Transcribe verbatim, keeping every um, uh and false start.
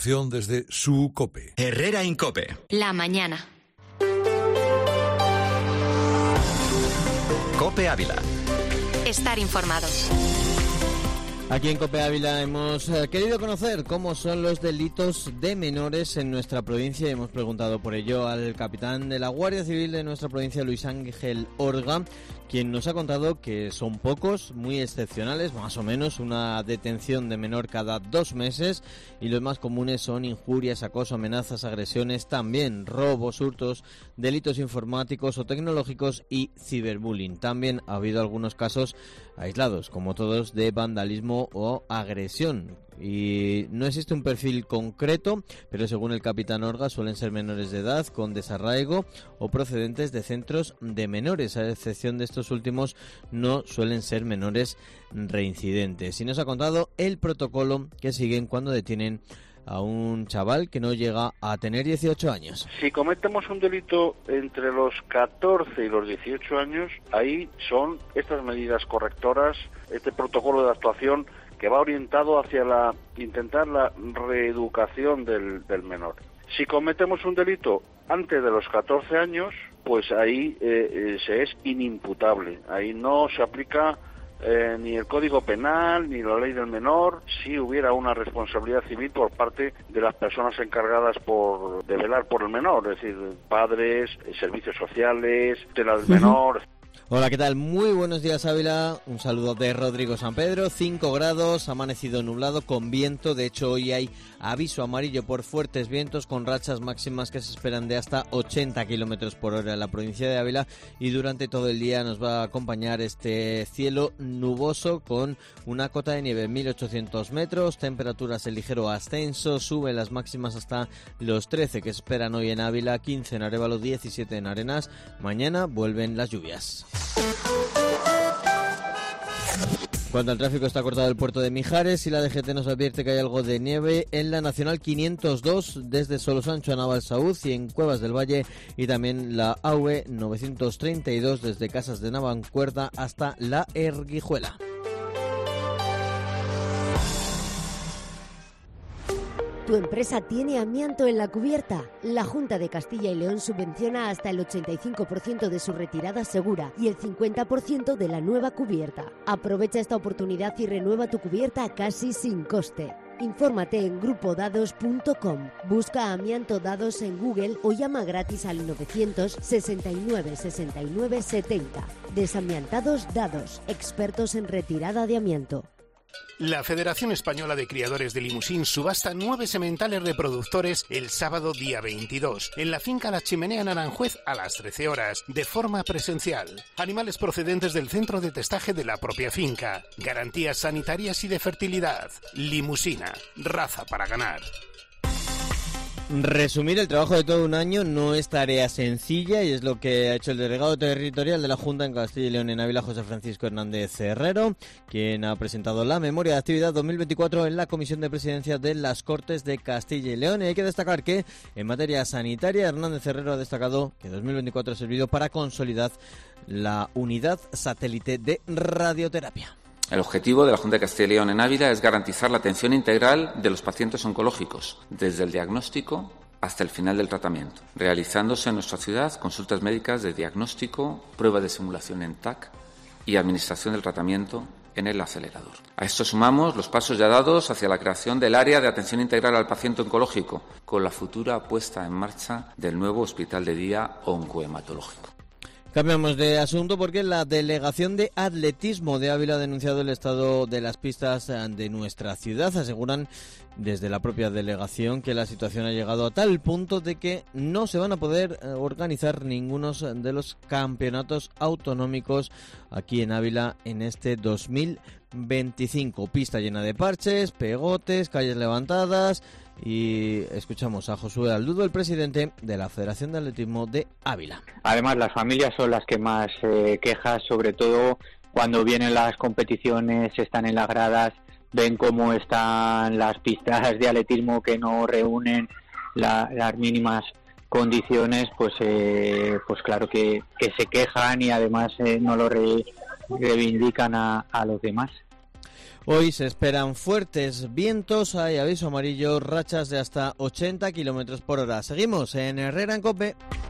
Desde su COPE. Herrera Incope. La mañana. COPE Ávila. Estar informado. Aquí en COPE Ávila hemos eh, querido conocer cómo son los delitos de menores en nuestra provincia y hemos preguntado por ello al capitán de la Guardia Civil de nuestra provincia, Luis Ángel Orga, quien nos ha contado que son pocos, muy excepcionales, más o menos una detención de menor cada dos meses y los más comunes son injurias, acoso, amenazas, agresiones, también robos, hurtos, delitos informáticos o tecnológicos y ciberbullying. También ha habido algunos casos aislados, como todos, de vandalismo o agresión. Y no existe un perfil concreto, pero según el capitán Orga suelen ser menores de edad con desarraigo o procedentes de centros de menores. A excepción de estos últimos, no suelen ser menores reincidentes. Y nos ha contado el protocolo que siguen cuando detienen a un chaval que no llega a tener dieciocho años. Si cometemos un delito entre los catorce y los dieciocho años, ahí son estas medidas correctoras, este protocolo de actuación que va orientado hacia la intentar la reeducación del, del menor. Si cometemos un delito antes de los catorce años, pues ahí eh, eh, se es inimputable. Ahí no se aplica eh, ni el Código Penal ni la Ley del Menor. Si hubiera una responsabilidad civil por parte de las personas encargadas por de velar por el menor, es decir, padres, servicios sociales, tutela del menor. Hola, ¿qué tal? Muy buenos días, Ávila. Un saludo de Rodrigo San Pedro. cinco grados, ha amanecido nublado con viento. De hecho, hoy hay aviso amarillo por fuertes vientos con rachas máximas que se esperan de hasta ochenta kilómetros por hora en la provincia de Ávila. Y durante todo el día nos va a acompañar este cielo nuboso con una cota de nieve en mil ochocientos metros. Temperaturas en ligero ascenso. Suben las máximas hasta los trece que se esperan hoy en Ávila, quince en Arévalo, diecisiete en Arenas. Mañana vuelven las lluvias. Cuando el tráfico está cortado el puerto de Mijares y la D G T nos advierte que hay algo de nieve en la Nacional quinientos dos desde Solosancho a Navalsaúz y en Cuevas del Valle, y también la A V novecientos treinta y dos desde Casas de Navancuerda hasta La Erguijuela. ¿Tu empresa tiene amianto en la cubierta? La Junta de Castilla y León subvenciona hasta el ochenta y cinco por ciento de su retirada segura y el cincuenta por ciento de la nueva cubierta. Aprovecha esta oportunidad y renueva tu cubierta casi sin coste. Infórmate en grupo dados punto com. Busca Amianto Dados en Google o llama gratis al novecientos sesenta y nueve sesenta y nueve setenta. Desamiantados Dados, expertos en retirada de amianto. La Federación Española de Criadores de Limusín subasta nueve sementales reproductores el sábado día veintidós en la finca La Chimenea en Aranjuez a las trece horas, de forma presencial. Animales procedentes del centro de testaje de la propia finca. Garantías sanitarias y de fertilidad. Limusina, raza para ganar. Resumir el trabajo de todo un año no es tarea sencilla y es lo que ha hecho el delegado territorial de la Junta en Castilla y León en Ávila, José Francisco Hernández Herrero, quien ha presentado la memoria de actividad dos mil veinticuatro en la Comisión de Presidencia de las Cortes de Castilla y León. Y hay que destacar que en materia sanitaria Hernández Herrero ha destacado que dos mil veinticuatro ha servido para consolidar la unidad satélite de radioterapia. El objetivo de la Junta de Castilla y León en Ávila es garantizar la atención integral de los pacientes oncológicos, desde el diagnóstico hasta el final del tratamiento, realizándose en nuestra ciudad consultas médicas de diagnóstico, prueba de simulación en T A C y administración del tratamiento en el acelerador. A esto sumamos los pasos ya dados hacia la creación del área de atención integral al paciente oncológico, con la futura puesta en marcha del nuevo hospital de día oncohematológico. Cambiamos de asunto porque la Delegación de Atletismo de Ávila ha denunciado el estado de las pistas de nuestra ciudad. Aseguran desde la propia delegación que la situación ha llegado a tal punto de que no se van a poder organizar ninguno de los campeonatos autonómicos aquí en Ávila en este dos mil veinticinco. Pista llena de parches, pegotes, calles levantadas. Y escuchamos a Josué Aldudo, el presidente de la Federación de Atletismo de Ávila. Además, las familias son las que más eh, quejas, sobre todo cuando vienen las competiciones, están en las gradas, ven cómo están las pistas de atletismo que no reúnen la, las mínimas condiciones, pues eh, pues claro que, que se quejan y además eh, no lo re, reivindican a, a los demás. Hoy se esperan fuertes vientos, hay aviso amarillo, rachas de hasta ochenta kilómetros por hora. Seguimos en Herrera en COPE.